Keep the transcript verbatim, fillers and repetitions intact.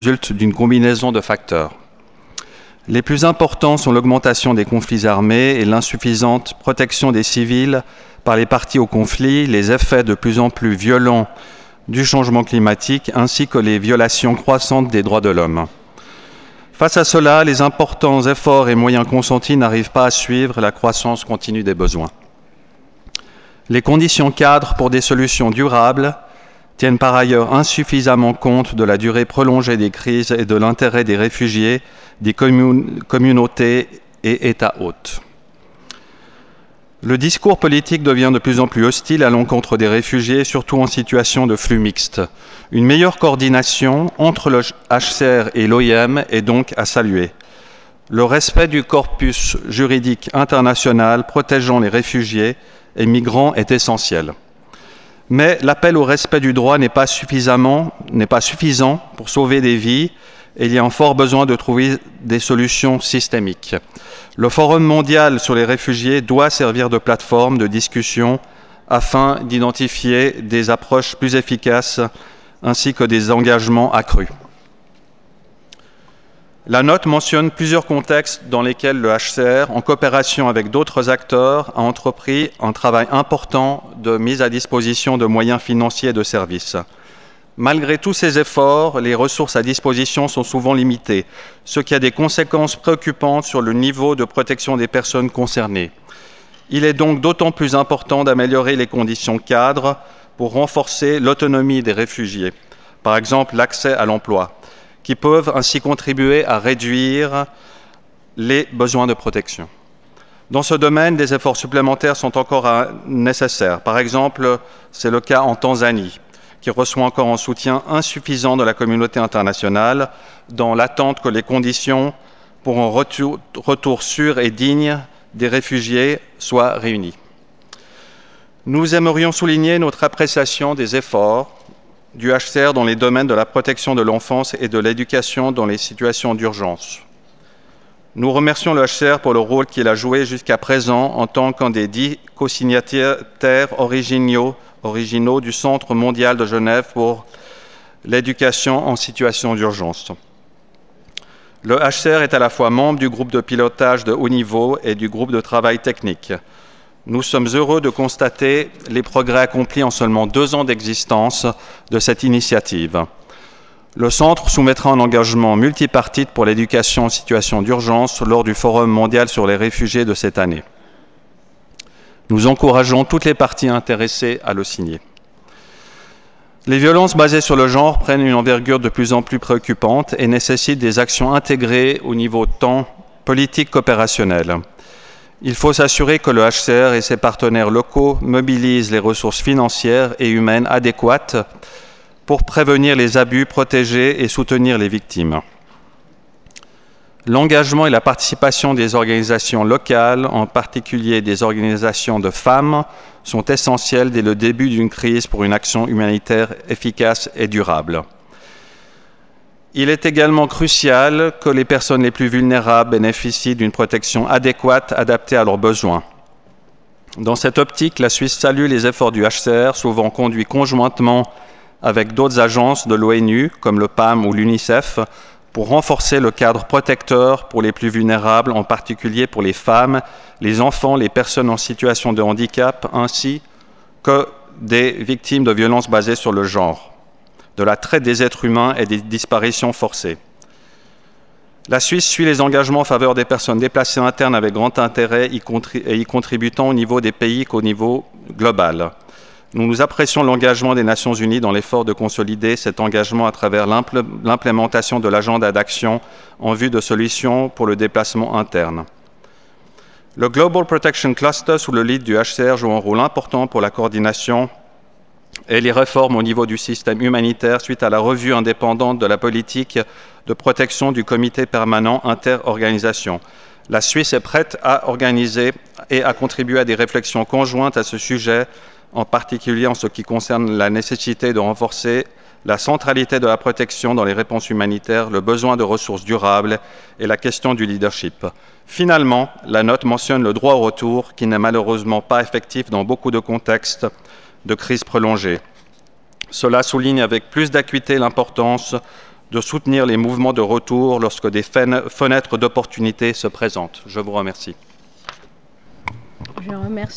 résulte d'une combinaison de facteurs. Les plus importants sont l'augmentation des conflits armés et l'insuffisante protection des civils par les parties au conflit, les effets de plus en plus violents du changement climatique ainsi que les violations croissantes des droits de l'homme. Face à cela, les importants efforts et moyens consentis n'arrivent pas à suivre la croissance continue des besoins. Les conditions cadres pour des solutions durables tiennent par ailleurs insuffisamment compte de la durée prolongée des crises et de l'intérêt des réfugiés, des commun- communautés et États hôtes. Le discours politique devient de plus en plus hostile à l'encontre des réfugiés, surtout en situation de flux mixte. Une meilleure coordination entre le H C R et l'O I M est donc à saluer. Le respect du corpus juridique international protégeant les réfugiés et migrants est essentiel. Mais l'appel au respect du droit n'est pas suffisamment, n'est pas suffisant pour sauver des vies et il y a un fort besoin de trouver des solutions systémiques. Le Forum mondial sur les réfugiés doit servir de plateforme de discussion afin d'identifier des approches plus efficaces ainsi que des engagements accrus. La note mentionne plusieurs contextes dans lesquels le H C R, en coopération avec d'autres acteurs, a entrepris un travail important de mise à disposition de moyens financiers et de services. Malgré tous ces efforts, les ressources à disposition sont souvent limitées, ce qui a des conséquences préoccupantes sur le niveau de protection des personnes concernées. Il est donc d'autant plus important d'améliorer les conditions cadres pour renforcer l'autonomie des réfugiés, par exemple l'accès à l'emploi, qui peuvent ainsi contribuer à réduire les besoins de protection. Dans ce domaine, des efforts supplémentaires sont encore nécessaires. Par exemple, c'est le cas en Tanzanie, qui reçoit encore un soutien insuffisant de la communauté internationale, dans l'attente que les conditions pour un retour, retour sûr et digne des réfugiés soient réunies. Nous aimerions souligner notre appréciation des efforts du H C R dans les domaines de la protection de l'enfance et de l'éducation dans les situations d'urgence. Nous remercions le H C R pour le rôle qu'il a joué jusqu'à présent en tant qu'un des dix co-signataires originaux, originaux du Centre mondial de Genève pour l'éducation en situation d'urgence. Le H C R est à la fois membre du groupe de pilotage de haut niveau et du groupe de travail technique. Nous sommes heureux de constater les progrès accomplis en seulement deux ans d'existence de cette initiative. Le Centre soumettra un engagement multipartite pour l'éducation en situation d'urgence lors du Forum mondial sur les réfugiés de cette année. Nous encourageons toutes les parties intéressées à le signer. Les violences basées sur le genre prennent une envergure de plus en plus préoccupante et nécessitent des actions intégrées au niveau tant politique qu'opérationnel. Il faut s'assurer que le H C R et ses partenaires locaux mobilisent les ressources financières et humaines adéquates pour prévenir les abus, protéger et soutenir les victimes. L'engagement et la participation des organisations locales, en particulier des organisations de femmes, sont essentiels dès le début d'une crise pour une action humanitaire efficace et durable. Il est également crucial que les personnes les plus vulnérables bénéficient d'une protection adéquate adaptée à leurs besoins. Dans cette optique, la Suisse salue les efforts du H C R, souvent conduits conjointement avec d'autres agences de l'ONU, comme le P A M ou l'UNICEF, pour renforcer le cadre protecteur pour les plus vulnérables, en particulier pour les femmes, les enfants, les personnes en situation de handicap, ainsi que des victimes de violences basées sur le genre, de la traite des êtres humains et des disparitions forcées. La Suisse suit les engagements en faveur des personnes déplacées internes avec grand intérêt et y contribuant au niveau des pays qu'au niveau global. Nous nous apprécions l'engagement des Nations Unies dans l'effort de consolider cet engagement à travers l'implémentation de l'agenda d'action en vue de solutions pour le déplacement interne. Le Global Protection Cluster, sous le lead du H C R, joue un rôle important pour la coordination et les réformes au niveau du système humanitaire suite à la revue indépendante de la politique de protection du comité permanent interorganisation. La Suisse est prête à organiser et à contribuer à des réflexions conjointes à ce sujet, en particulier en ce qui concerne la nécessité de renforcer la centralité de la protection dans les réponses humanitaires, le besoin de ressources durables et la question du leadership. Finalement, la note mentionne le droit au retour, qui n'est malheureusement pas effectif dans beaucoup de contextes de crise prolongée. Cela souligne avec plus d'acuité l'importance de soutenir les mouvements de retour lorsque des fenêtres d'opportunité se présentent. Je vous remercie. Je remercie.